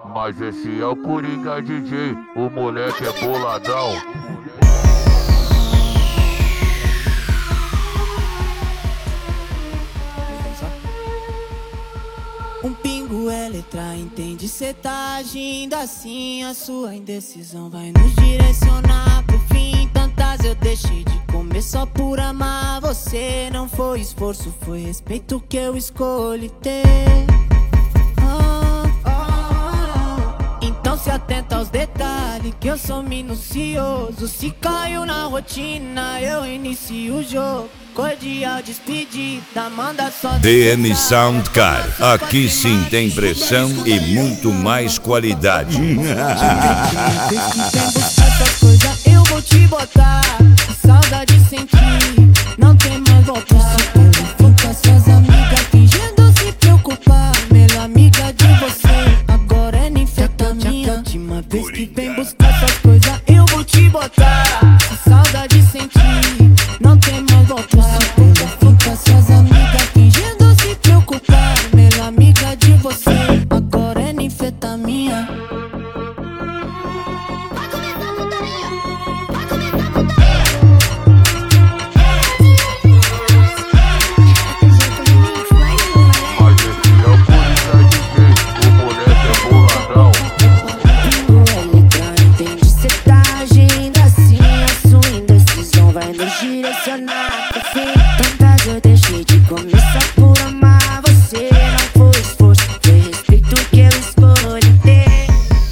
Mas esse é o Coringa DJ, o moleque é boladão. Um pingo é letra, entende? Cê tá agindo assim, a sua indecisão vai nos direcionar pro fim. Tantas eu deixei de comer só por amar você. Não foi esforço, foi respeito que eu escolhi ter. Então se atenta aos detalhes, que eu sou minucioso. Se caiu na rotina, eu inicio o jogo. Cordial despedida, manda só DM Soundcar, aqui sim tem pressão e muito mais qualidade. Essas coisas eu vou te botar, saudade sentir, não tem mais volta. Fica suas amigas fingindo se preocupar, melhor amiga de você, agora é ninfetamina. Última vez que vem buscar essas coisas eu vou te botar, saudade sentir, não tem mais volta. Fica suas amigas fingindo se preocupar, melhor amiga de você, agora é ninfetamina. Direcionar pro fim. Tantas eu deixei de começar por amar você. Não foi esforço, foi respeito que eu escolhi ter.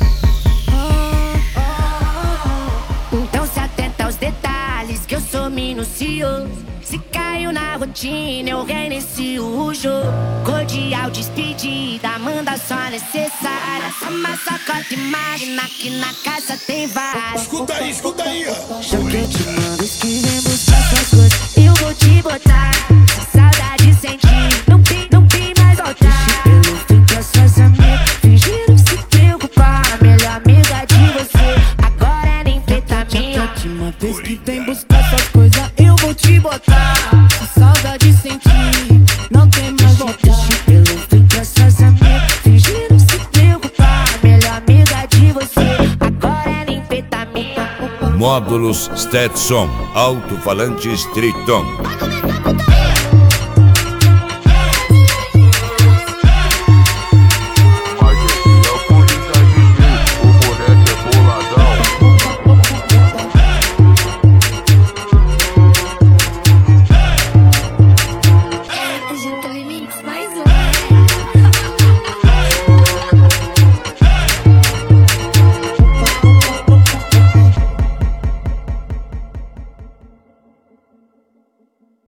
Então se atenta aos detalhes, que eu sou minucioso. Se caiu na rotina, eu reinicio o jogo. Cordial despedida, manda só a necessária. Só uma sacota, imagina que na casa tem várias. Escuta aí, Já que eu te mando, escrevem buscar suas coisas, eu vou te botar. Saudade sentir, não tem mais voltar. Eu fico com suas amigas, fingindo se preocupar, melhor amiga de você, agora é ninfetamina. Última vez que vem buscar suas coisas eu vou te botar, saudade sentir, não tem mais volta. Eu fico com suas amigas, fingindo se preocupar, melhor amiga de você, agora é ninfetamina. Módulos Stetson, alto-falantes Triton.